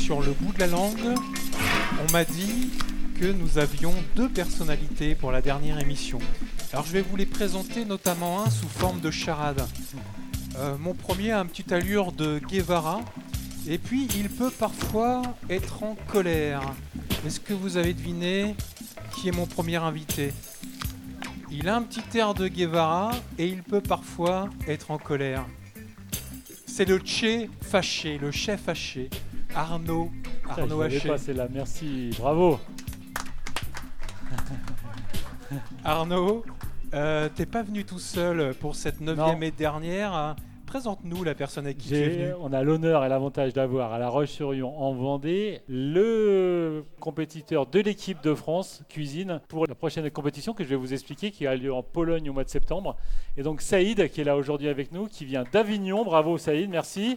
sur le bout de la langue, on m'a dit que nous avions 2 personnalités pour la dernière émission. Alors je vais vous les présenter, notamment un sous forme de charade. Mon premier a un petit allure de Guevara, et puis il peut parfois être en colère. Est-ce que vous avez deviné qui est mon premier invité ? Il a un petit air de Guevara et il peut parfois être en colère. C'est le Che fâché, le chef fâché, Arnaud Haché. C'est là, merci, bravo. Arnaud, t'es pas venu tout seul pour cette 9e et dernière. Hein. Présente-nous la personne avec qui tu es venu. On a l'honneur et l'avantage d'avoir à La Roche-sur-Yon en Vendée le compétiteur de l'équipe de France cuisine pour la prochaine compétition que je vais vous expliquer, qui a lieu en Pologne au mois de septembre. Et donc Saïd qui est là aujourd'hui avec nous, qui vient d'Avignon. Bravo Saïd, merci.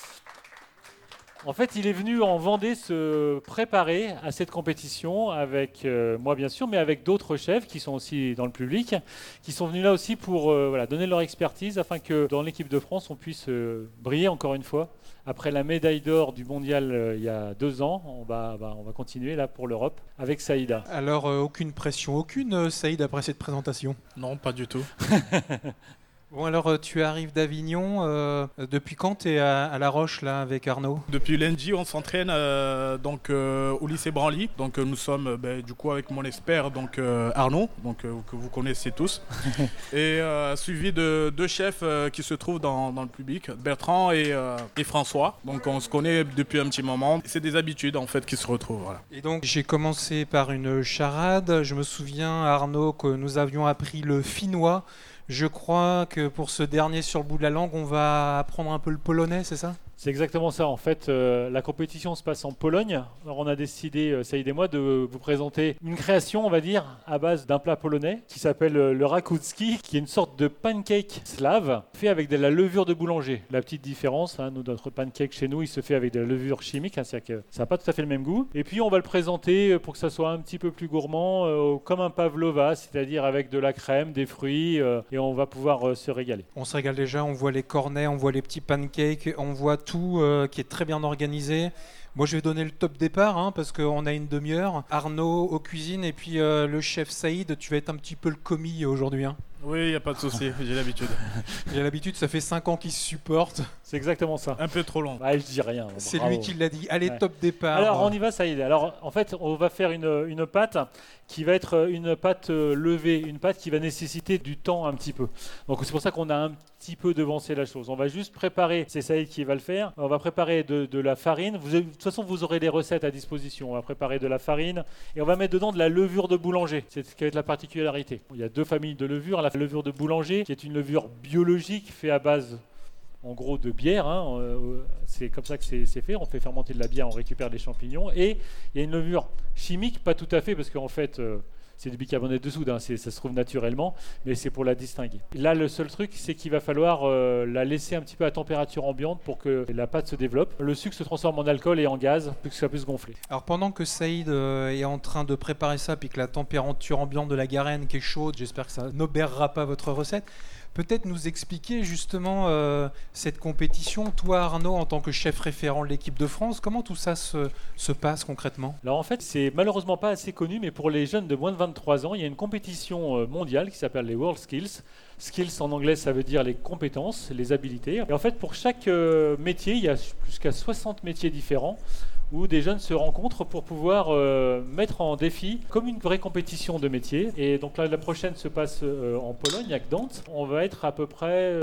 En fait, il est venu en Vendée se préparer à cette compétition avec moi, bien sûr, mais avec d'autres chefs qui sont aussi dans le public, qui sont venus là aussi pour donner leur expertise afin que dans l'équipe de France, on puisse briller encore une fois. Après la médaille d'or du mondial il y a 2 ans, on va continuer là pour l'Europe avec Saïda. Alors, aucune pression, aucune, Saïd, après cette présentation ? Non, pas du tout. Bon, alors tu arrives d'Avignon. Depuis quand tu es à La Roche là avec Arnaud ? Depuis lundi, on s'entraîne au lycée Branly. Donc nous sommes du coup avec mon expert Arnaud, que vous connaissez tous, et suivi de 2 chefs qui se trouvent dans le public, Bertrand et François. Donc on se connaît depuis un petit moment. C'est des habitudes en fait qui se retrouvent. Voilà. Et donc j'ai commencé par une charade. Je me souviens, Arnaud, que nous avions appris le finnois. Je crois que pour ce dernier sur le bout de la langue, on va apprendre un peu le polonais, c'est ça ? C'est exactement ça. En fait, la compétition se passe en Pologne. Alors, on a décidé, Saïd et moi, de vous présenter une création, on va dire, à base d'un plat polonais qui s'appelle le rakutski, qui est une sorte de pancake slave fait avec de la levure de boulanger. La petite différence, notre pancake chez nous, il se fait avec de la levure chimique, c'est-à-dire que ça n'a pas tout à fait le même goût. Et puis, on va le présenter pour que ça soit un petit peu plus gourmand, comme un pavlova, c'est-à-dire avec de la crème, des fruits, et on va pouvoir se régaler. On se régale déjà, on voit les cornets, on voit les petits pancakes, on voit tout qui est très bien organisé. Moi, je vais donner le top départ parce qu'on a une demi-heure. Arnaud aux cuisines et puis le chef Saïd, tu vas être un petit peu le commis aujourd'hui. Oui, il n'y a pas de souci, j'ai l'habitude. J'ai l'habitude, ça fait 5 ans qu'ils se supportent. C'est exactement ça. Un peu trop long. Je dis rien. C'est bravo. lui qui l'a dit. Allez, top départ. Alors, on y va, Saïd. Alors, en fait, on va faire une pâte qui va être une pâte levée, une pâte qui va nécessiter du temps un petit peu. Donc, c'est pour ça qu'on a un petit peu devancé la chose. On va juste préparer, c'est Saïd qui va le faire, on va préparer de la farine. De toute façon, vous aurez les recettes à disposition. On va préparer de la farine et on va mettre dedans de la levure de boulanger. C'est ce qui va être la particularité. Il y a 2 familles de levure. La levure de boulanger, qui est une levure biologique faite à base en gros de bière, c'est comme ça que c'est fait, on fait fermenter de la bière, on récupère des champignons, et il y a une levure chimique, pas tout à fait, parce qu'en fait c'est du bicarbonate de soude, ça se trouve naturellement, mais c'est pour la distinguer. Là, le seul truc, c'est qu'il va falloir la laisser un petit peu à température ambiante pour que la pâte se développe. Le sucre se transforme en alcool et en gaz, pour que ça puisse gonfler. Alors pendant que Saïd est en train de préparer ça, puis que la température ambiante de la garenne qui est chaude, j'espère que ça n'obérera pas votre recette, peut-être nous expliquer justement cette compétition. Toi, Arnaud, en tant que chef référent de l'équipe de France, comment tout ça se passe concrètement ? Alors en fait, c'est malheureusement pas assez connu, mais pour les jeunes de moins de 23 ans, il y a une compétition mondiale qui s'appelle les World Skills. Skills en anglais, ça veut dire les compétences, les habilités. Et en fait, pour chaque métier, il y a jusqu'à 60 métiers différents où des jeunes se rencontrent pour pouvoir mettre en défi comme une vraie compétition de métier. Et donc là, la prochaine se passe en Pologne, à Gdansk. On va être à peu près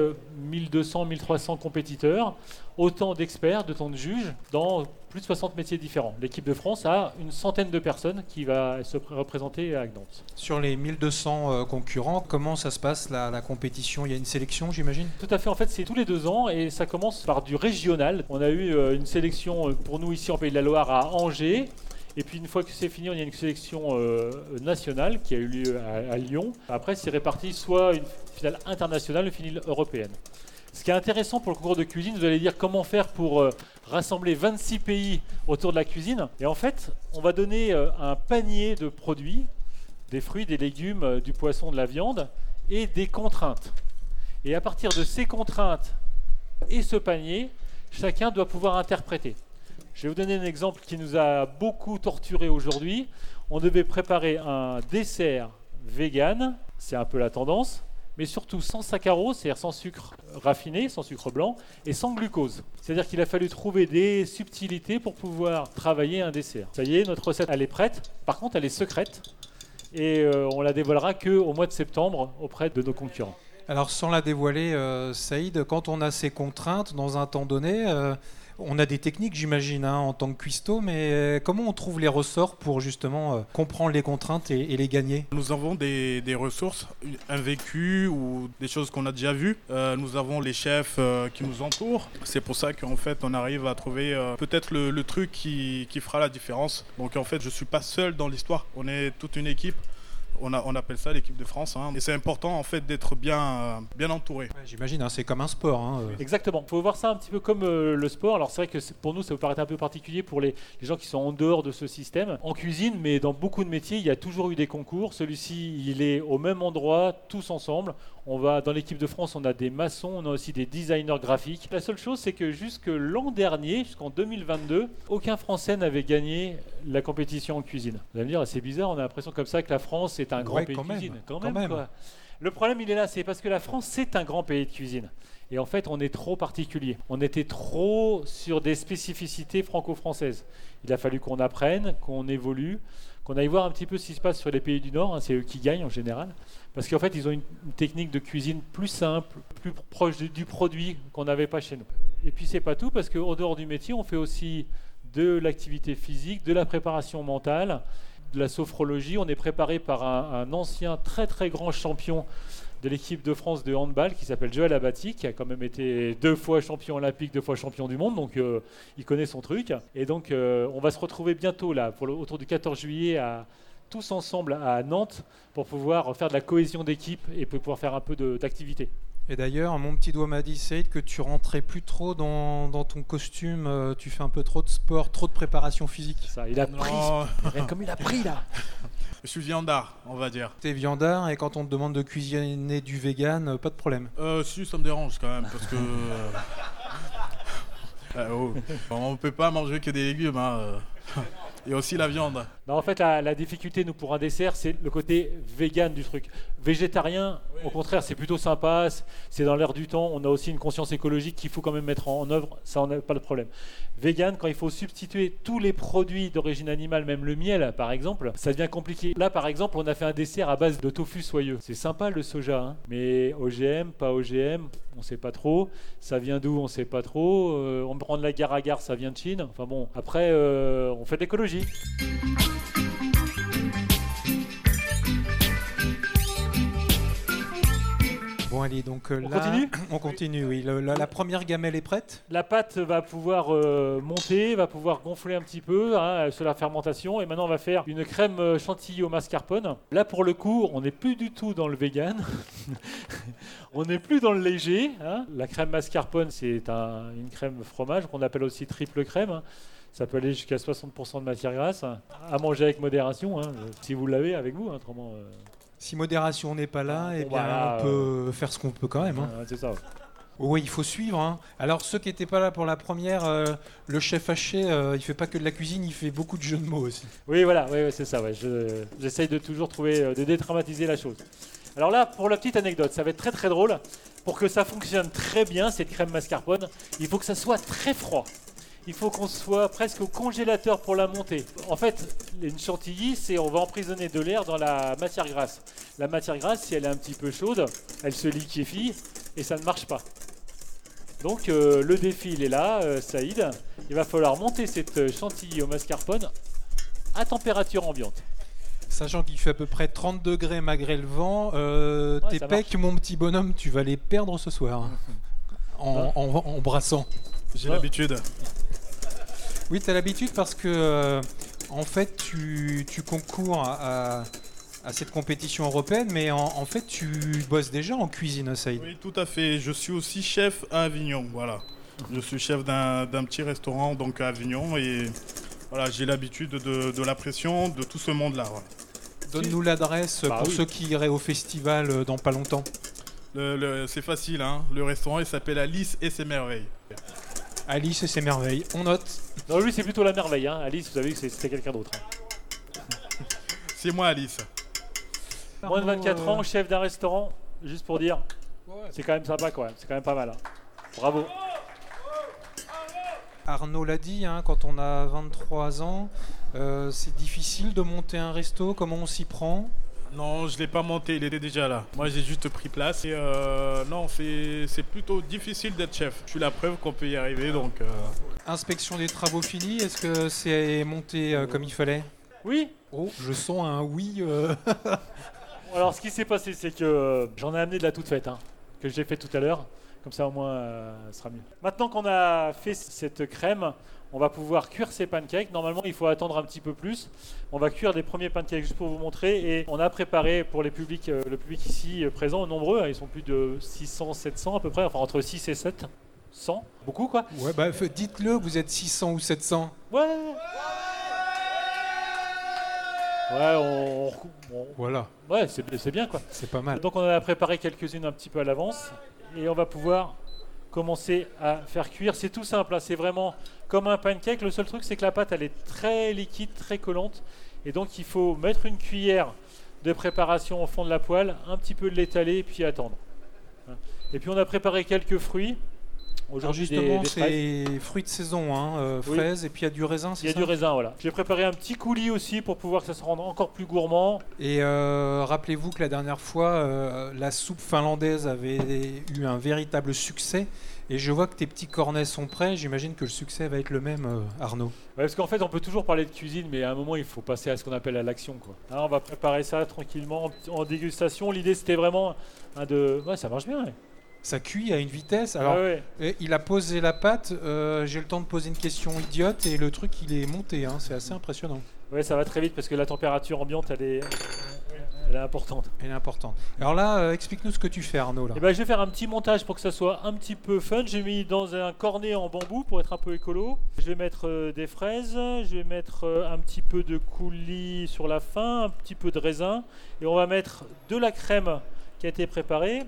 1200-1300 compétiteurs, autant d'experts, autant de juges dans plus de 60 métiers différents. L'équipe de France a une centaine de personnes qui va se représenter à Gdansk. Sur les 1200 concurrents, comment ça se passe la compétition ? Il y a une sélection, j'imagine ? Tout à fait, en fait c'est tous les 2 ans et ça commence par du régional. On a eu une sélection pour nous ici en Pays de la Loire à Angers. Et puis une fois que c'est fini, on y a une sélection nationale qui a eu lieu à Lyon. Après, c'est réparti soit une finale internationale, une finale européenne. Ce qui est intéressant pour le concours de cuisine, vous allez dire comment faire pour rassembler 26 pays autour de la cuisine. Et en fait, on va donner un panier de produits, des fruits, des légumes, du poisson, de la viande, et des contraintes. Et à partir de ces contraintes et ce panier, chacun doit pouvoir interpréter. Je vais vous donner un exemple qui nous a beaucoup torturé aujourd'hui. On devait préparer un dessert vegan, c'est un peu la tendance, mais surtout sans saccharose, c'est-à-dire sans sucre raffiné, sans sucre blanc, et sans glucose. C'est-à-dire qu'il a fallu trouver des subtilités pour pouvoir travailler un dessert. Ça y est, notre recette, elle est prête. Par contre, elle est secrète, et on la dévoilera qu'au mois de septembre auprès de nos concurrents. Alors sans la dévoiler, Saïd, quand on a ces contraintes dans un temps donné, on a des techniques, j'imagine, en tant que cuistot, mais comment on trouve les ressorts pour justement comprendre les contraintes et les gagner? Nous avons des ressources, un vécu ou des choses qu'on a déjà vues. Nous avons les chefs qui nous entourent. C'est pour ça qu'en fait, on arrive à trouver peut-être le truc qui fera la différence. Donc en fait, je ne suis pas seul dans l'histoire. On est toute une équipe. On appelle ça l'équipe de France. Et c'est important en fait d'être bien entouré. Ouais, j'imagine, c'est comme un sport. Exactement. Il faut voir ça un petit peu comme le sport. Alors c'est vrai que pour nous, ça vous paraît un peu particulier pour les gens qui sont en dehors de ce système. En cuisine, mais dans beaucoup de métiers, il y a toujours eu des concours. Celui-ci, il est au même endroit, tous ensemble. Dans l'équipe de France, on a des maçons, on a aussi des designers graphiques. La seule chose, c'est que jusque l'an dernier, jusqu'en 2022, aucun Français n'avait gagné la compétition en cuisine. Vous allez me dire, c'est bizarre, on a l'impression comme ça que la France est un grand pays de cuisine. Quand même. Quoi. Le problème, il est là, c'est parce que la France, c'est un grand pays de cuisine. Et en fait, on est trop particulier. On était trop sur des spécificités franco-françaises. Il a fallu qu'on apprenne, qu'on évolue, qu'on aille voir un petit peu ce qui se passe sur les pays du Nord. C'est eux qui gagnent en général. Parce qu'en fait, ils ont une technique de cuisine plus simple, plus proche du produit qu'on n'avait pas chez nous. Et puis, c'est pas tout, parce qu'au dehors du métier, on fait aussi de l'activité physique, de la préparation mentale, de la sophrologie. On est préparé par un ancien très très grand champion de l'équipe de France de handball qui s'appelle Joël Abati, qui a quand même été 2 fois champion olympique, 2 fois champion du monde, donc il connaît son truc. Et donc on va se retrouver bientôt là, autour du 14 juillet, tous ensemble à Nantes, pour pouvoir faire de la cohésion d'équipe et pouvoir faire un peu d'activité. Et d'ailleurs, mon petit doigt m'a dit, Saïd, que tu rentrais plus trop dans ton costume, tu fais un peu trop de sport, trop de préparation physique. Ça, il a pris, comme il a pris là. Je suis viandard, on va dire. T'es viandard et quand on te demande de cuisiner du vegan, pas de problème. Si, ça me dérange quand même, parce que... on ne peut pas manger que des légumes, et aussi la viande. Non, en fait, la difficulté, nous, pour un dessert, c'est le côté vegan du truc. Végétarien, au contraire, c'est plutôt sympa, c'est dans l'air du temps. On a aussi une conscience écologique qu'il faut quand même mettre en œuvre, ça, on n'a pas de problème. Vegan, quand il faut substituer tous les produits d'origine animale, même le miel, par exemple, ça devient compliqué. Là, par exemple, on a fait un dessert à base de tofu soyeux. C'est sympa, le soja, mais OGM, pas OGM, on ne sait pas trop. Ça vient d'où, on ne sait pas trop. On prend de l'agar-agar, ça vient de Chine. Enfin bon, après, on fait de l'écologie. Bon allez, donc on continue, oui. La première gamelle est prête. La pâte va pouvoir monter, va pouvoir gonfler un petit peu sur la fermentation. Et maintenant, on va faire une crème chantilly au mascarpone. Là, pour le coup, on n'est plus du tout dans le vegan. On n'est plus dans le léger. La crème mascarpone, c'est une crème fromage qu'on appelle aussi triple crème. Ça peut aller jusqu'à 60% de matière grasse. À manger avec modération, si vous l'avez avec vous. Autrement, si modération n'est pas là, on peut faire ce qu'on peut quand même. C'est ça. Oui, il faut suivre. Alors, ceux qui n'étaient pas là pour la première, le chef haché, il fait pas que de la cuisine, il fait beaucoup de jeux de mots aussi. Oui, voilà, c'est ça. Ouais. J'essaye de toujours de dédramatiser la chose. Alors là, pour la petite anecdote, ça va être très très drôle. Pour que ça fonctionne très bien, cette crème mascarpone, il faut que ça soit très froid. Il faut qu'on soit presque au congélateur pour la monter. En fait, une chantilly, on va emprisonner de l'air dans la matière grasse. La matière grasse, si elle est un petit peu chaude, elle se liquéfie et ça ne marche pas. Donc le défi, il est là, Saïd. Il va falloir monter cette chantilly au mascarpone à température ambiante. Sachant qu'il fait à peu près 30 degrés malgré le vent, tes pecs, mon petit bonhomme, tu vas les perdre ce soir. En brassant. J'ai l'habitude. Oui, tu as l'habitude parce que en fait, tu concours à cette compétition européenne, mais en fait, tu bosses déjà en cuisine, Saïd. Oui, tout à fait. Je suis aussi chef à Avignon, voilà. Je suis chef d'un petit restaurant donc à Avignon et voilà, j'ai l'habitude de la pression de tout ce monde-là. Voilà. Donne-nous l'adresse pour ceux qui iraient au festival dans pas longtemps. C'est facile, le restaurant il s'appelle Alice et ses merveilles. Alice et ses merveilles, on note. Non, lui, c'est plutôt la merveille. Hein. Alice, vous savez que c'était quelqu'un d'autre. C'est moi, Alice. Moins de 24 ans, chef d'un restaurant, juste pour dire, c'est quand même sympa, quoi. C'est quand même pas mal. Hein. Bravo. Arnaud l'a dit, hein, quand on a 23 ans, c'est difficile de monter un resto. Comment on s'y prend ? Non, je ne l'ai pas monté, il était déjà là. Moi, j'ai juste pris place. Et non, c'est plutôt difficile d'être chef. Je suis la preuve qu'on peut y arriver, donc... Inspection des travaux finis, est-ce que c'est monté comme il fallait ? Oui. Oh, je sens un oui. Alors, ce qui s'est passé, c'est que j'en ai amené de la toute faite, hein, que j'ai fait tout à l'heure. Comme ça, au moins, ce sera mieux. Maintenant qu'on a fait cette crème, on va pouvoir cuire ces pancakes. Normalement, il faut attendre un petit peu plus. On va cuire les premiers pancakes juste pour vous montrer. Et on a préparé pour le public ici présent, nombreux. Ils sont plus de 600, 700 à peu près. Enfin, entre 6 et 700. Beaucoup, quoi. Ouais, bah dites-le, vous êtes 600 ou 700. Ouais. Ouais, Voilà. Ouais, c'est bien, quoi. C'est pas mal. Donc, on en a préparé quelques-unes un petit peu à l'avance. Et on va pouvoir commencer à faire cuire. C'est tout simple, hein. C'est vraiment comme un pancake. Le seul truc, c'est que la pâte, elle est très liquide, très collante. Et donc, il faut mettre une cuillère de préparation au fond de la poêle, un petit peu de l'étaler et puis attendre. Et puis, on a préparé quelques fruits. Aujourd'hui, justement, des c'est fruits de saison, hein, fraises, oui. Et puis il y a du raisin, c'est ça ? Il y a du raisin, voilà. J'ai préparé un petit coulis aussi pour pouvoir que ça se rende encore plus gourmand. Et rappelez-vous que la dernière fois, la soupe finlandaise avait eu un véritable succès. Et je vois que tes petits cornets sont prêts. J'imagine que le succès va être le même, Arnaud. Ouais, parce qu'en fait, on peut toujours parler de cuisine, mais à un moment, il faut passer à ce qu'on appelle à l'action, quoi. Alors, on va préparer ça tranquillement en dégustation. L'idée, c'était vraiment Ouais, ça marche bien, ouais. Ça cuit à une vitesse. Alors, il a posé la pâte. J'ai le temps de poser une question idiote et le truc, il est monté. Hein, c'est assez impressionnant. Ouais, ça va très vite parce que la température ambiante, elle est importante. Elle est importante. Alors là, explique-nous ce que tu fais, Arnaud. Là. Eh ben, je vais faire un petit montage pour que ça soit un petit peu fun. J'ai mis dans un cornet en bambou pour être un peu écolo. Je vais mettre des fraises. Je vais mettre un petit peu de coulis sur la fin, un petit peu de raisin. Et on va mettre de la crème qui a été préparée.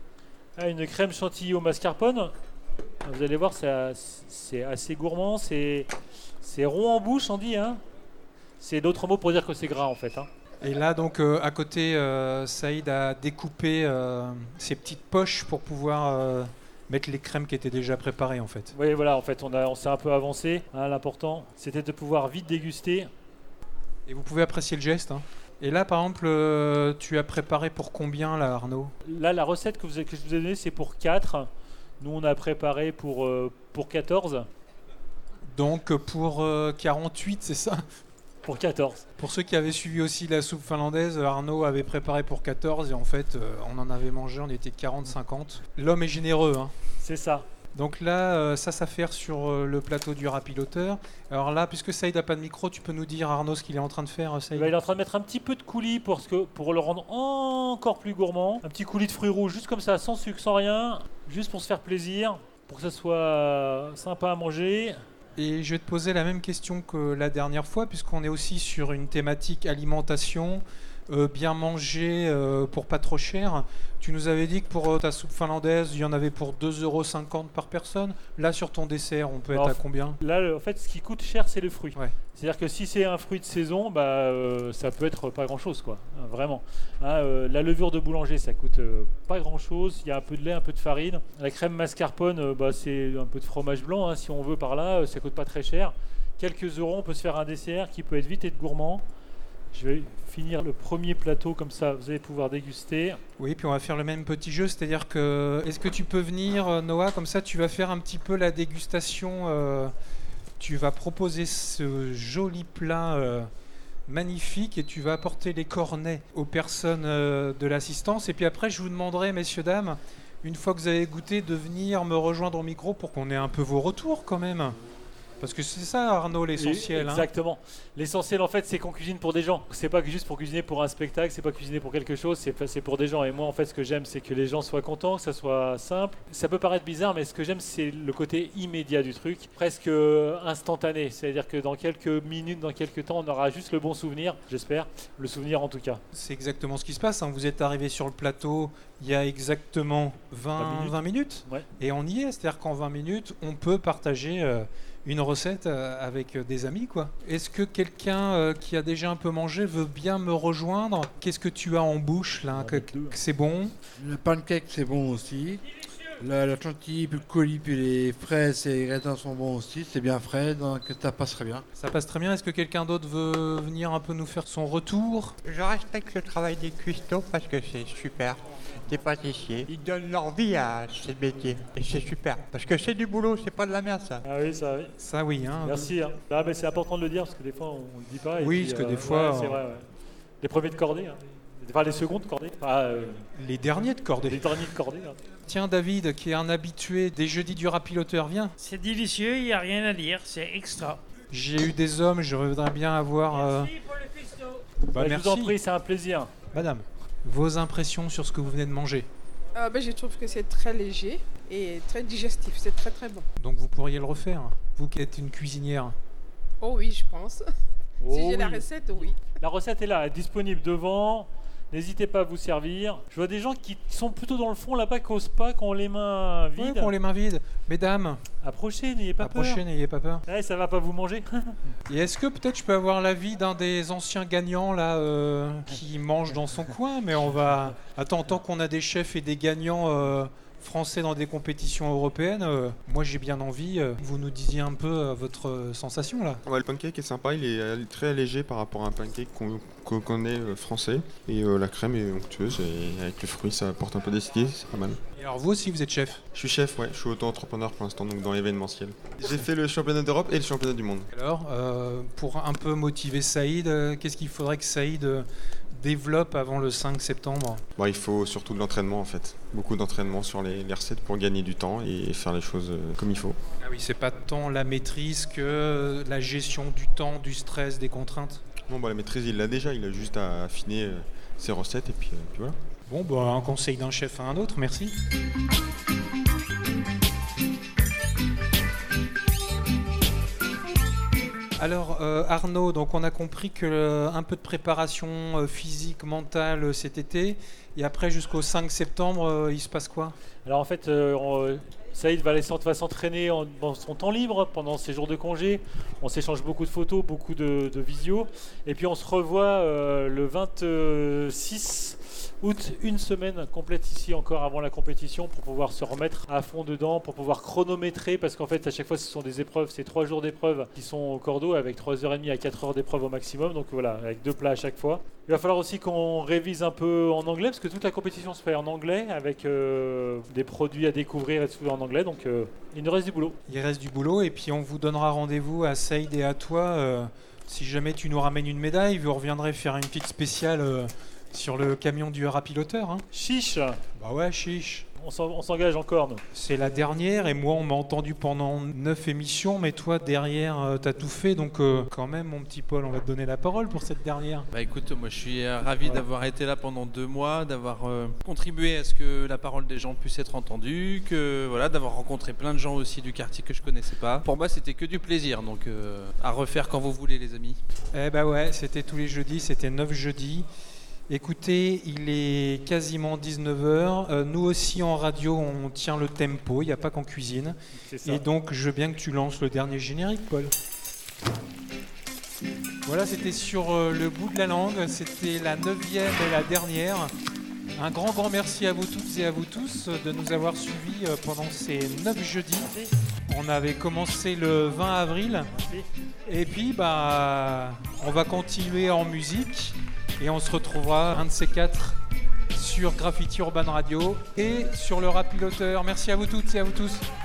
Une crème chantilly au mascarpone. Vous allez voir, c'est assez gourmand. C'est rond en bouche, on dit. Hein. C'est d'autres mots pour dire que c'est gras, en fait. Hein. Et là, donc, à côté, Saïd a découpé ses petites poches pour pouvoir mettre les crèmes qui étaient déjà préparées, en fait. Oui, voilà, en fait, on s'est un peu avancé. Hein, l'important, c'était de pouvoir vite déguster. Et vous pouvez apprécier le geste. Hein. Et là, par exemple, tu as préparé pour combien, là, Arnaud ? Là, la recette que je vous ai donnée, c'est pour 4. Nous, on a préparé pour 14. Donc, pour 48, c'est ça ? Pour 14. Pour ceux qui avaient suivi aussi la soupe finlandaise, Arnaud avait préparé pour 14 et en fait, on en avait mangé, on était 40-50. L'homme est généreux, hein. C'est ça. Donc là, ça s'affaire sur le plateau du rapiloteur. Alors là, puisque Saïd n'a pas de micro, tu peux nous dire, Arnaud, ce qu'il est en train de faire, Saïd ? Il est en train de mettre un petit peu de coulis pour le rendre encore plus gourmand. Un petit coulis de fruits rouges, juste comme ça, sans sucre, sans rien. Juste pour se faire plaisir, pour que ça soit sympa à manger. Et je vais te poser la même question que la dernière fois, puisqu'on est aussi sur une thématique alimentation, bien manger pour pas trop cher. Tu nous avais dit que pour ta soupe finlandaise, il y en avait pour 2,50 € par personne. Là, sur ton dessert, on peut être à combien ? Là, en fait, ce qui coûte cher, c'est le fruit. Ouais. C'est-à-dire que si c'est un fruit de saison, ça peut être pas grand-chose, quoi. Hein, vraiment. Hein, la levure de boulanger, ça coûte pas grand-chose. Il y a un peu de lait, un peu de farine. La crème mascarpone, c'est un peu de fromage blanc, hein, si on veut par là. Ça coûte pas très cher. Quelques euros, on peut se faire un dessert qui peut être vite et gourmand. Je vais finir le premier plateau, comme ça vous allez pouvoir déguster. Oui, puis on va faire le même petit jeu, c'est-à-dire que... Est-ce que tu peux venir, Noah, comme ça tu vas faire un petit peu la dégustation, tu vas proposer ce joli plat magnifique et tu vas apporter les cornets aux personnes de l'assistance. Et puis après, je vous demanderai, messieurs, dames, une fois que vous avez goûté, de venir me rejoindre au micro pour qu'on ait un peu vos retours quand même. Parce que c'est ça, Arnaud, l'essentiel. Exactement. L'essentiel, en fait, c'est qu'on cuisine pour des gens. C'est pas juste pour cuisiner pour un spectacle, c'est pas cuisiner pour quelque chose, c'est pour des gens. Et moi, en fait, ce que j'aime, c'est que les gens soient contents, que ça soit simple. Ça peut paraître bizarre, mais ce que j'aime, c'est le côté immédiat du truc, presque instantané. C'est-à-dire que dans quelques minutes, dans quelques temps, on aura juste le bon souvenir, j'espère. Le souvenir, en tout cas. C'est exactement ce qui se passe. Vous êtes arrivé sur le plateau il y a exactement 20 minutes. Ouais. Et on y est. C'est-à-dire qu'en 20 minutes, on peut partager une recette avec des amis, quoi. Est-ce que quelqu'un qui a déjà un peu mangé veut bien me rejoindre? Qu'est-ce que tu as en bouche là? Que c'est bon? Le pancake, c'est bon aussi. La chantilly, puis le colis, puis les fraises et les grains sont bons aussi. C'est bien frais, donc ça passerait bien. Ça passe très bien. Est-ce que quelqu'un d'autre veut venir un peu nous faire son retour? Je respecte le travail des cuistots parce que c'est super. Des pâtissiers, ils donnent leur vie à ce métier. Et c'est super. Parce que c'est du boulot, c'est pas de la merde ça. Ah oui, ça oui. Ça oui. Merci. Ah, mais c'est important de le dire parce que des fois, on le dit pas. Oui, parce que des fois... c'est vrai, ouais. Les premiers de cordée. Enfin, les secondes de cordée. Les derniers de cordée. Les derniers de cordée. Tiens, David, qui est un habitué des jeudis du Rapiloteur, viens. C'est délicieux, il n'y a rien à dire, c'est extra. J'ai eu des hommes, je voudrais bien avoir... Merci pour le cuistot. Je vous en prie, c'est un plaisir. Madame, vos impressions sur ce que vous venez de manger? Je trouve que c'est très léger et très digestif, c'est très très bon. Donc vous pourriez le refaire, vous qui êtes une cuisinière? Oh oui, je pense. Si j'ai la recette, oui. La recette est là, elle est disponible devant. N'hésitez pas à vous servir. Je vois des gens qui sont plutôt dans le fond là-bas, qui n'osent pas, qui ont les mains vides. Oui, qui ont les mains vides. Mesdames, approchez, n'ayez pas peur. Approchez, n'ayez pas peur. Ouais, ça va pas vous manger. Et est-ce que peut-être je peux avoir l'avis d'un des anciens gagnants là qui mange dans son coin? Mais on va... Attends, tant qu'on a des chefs et des gagnants français dans des compétitions européennes, moi j'ai bien envie, vous nous disiez un peu votre sensation là. Ouais, le pancake est sympa, il est très allégé par rapport à un pancake qu'on connaît français. Et la crème est onctueuse et avec le fruit ça apporte un peu d'acidité, c'est pas mal. Et alors vous aussi vous êtes chef? Je suis chef, ouais, je suis auto-entrepreneur pour l'instant, donc dans l'événementiel. J'ai fait le championnat d'Europe et le championnat du monde. Alors, pour un peu motiver Saïd, qu'est-ce qu'il faudrait que Saïd développe avant le 5 septembre? Il faut surtout de l'entraînement en fait. Beaucoup d'entraînement sur les recettes pour gagner du temps et faire les choses comme il faut. Ah oui, c'est pas tant la maîtrise que la gestion du temps, du stress, des contraintes. Non, la maîtrise il l'a déjà, il a juste à affiner ses recettes et puis voilà. Bon, un conseil d'un chef à un autre, merci. Alors Arnaud, donc on a compris que un peu de préparation physique, mentale cet été, et après jusqu'au 5 septembre, il se passe quoi? Alors en fait, Saïd va s'entraîner dans son temps libre pendant ses jours de congé. On s'échange beaucoup de photos, beaucoup de visio, et puis on se revoit le 26 août, une semaine complète ici encore avant la compétition pour pouvoir se remettre à fond dedans, pour pouvoir chronométrer, parce qu'en fait à chaque fois ce sont des épreuves, c'est 3 jours d'épreuves qui sont au cordeau avec 3h30 à 4h d'épreuve au maximum, donc voilà, avec 2 plats à chaque fois. Il va falloir aussi qu'on révise un peu en anglais, parce que toute la compétition se fait en anglais, avec des produits à découvrir et tout en anglais, donc il nous reste du boulot. Il reste du boulot, et puis on vous donnera rendez-vous à Saïd et à toi, si jamais tu nous ramènes une médaille, vous reviendrez faire une petite spéciale sur le camion du Rapiloteur. Chiche. Bah ouais, chiche. On s'engage encore, nous. C'est la dernière, et moi on m'a entendu pendant 9 émissions, mais toi derrière t'as tout fait, donc quand même mon petit Paul, on va te donner la parole pour cette dernière. Écoute, moi je suis ravi d'avoir été là pendant 2 mois, d'avoir contribué à ce que la parole des gens puisse être entendue, d'avoir rencontré plein de gens aussi du quartier que je connaissais pas. Pour moi c'était que du plaisir, donc à refaire quand vous voulez les amis. Ouais, c'était tous les jeudis, c'était 9 jeudis. Écoutez, il est quasiment 19h. Nous aussi en radio, on tient le tempo, il n'y a pas qu'en cuisine. Et donc, je veux bien que tu lances le dernier générique, Paul. Voilà, c'était sur le bout de la langue. C'était la 9e et la dernière. Un grand merci à vous toutes et à vous tous de nous avoir suivis pendant ces 9 jeudis. On avait commencé le 20 avril. Et puis, on va continuer en musique. Et on se retrouvera un de ces 4 sur Graffiti Urban Radio et sur le Rapiloteur. Merci à vous toutes et à vous tous.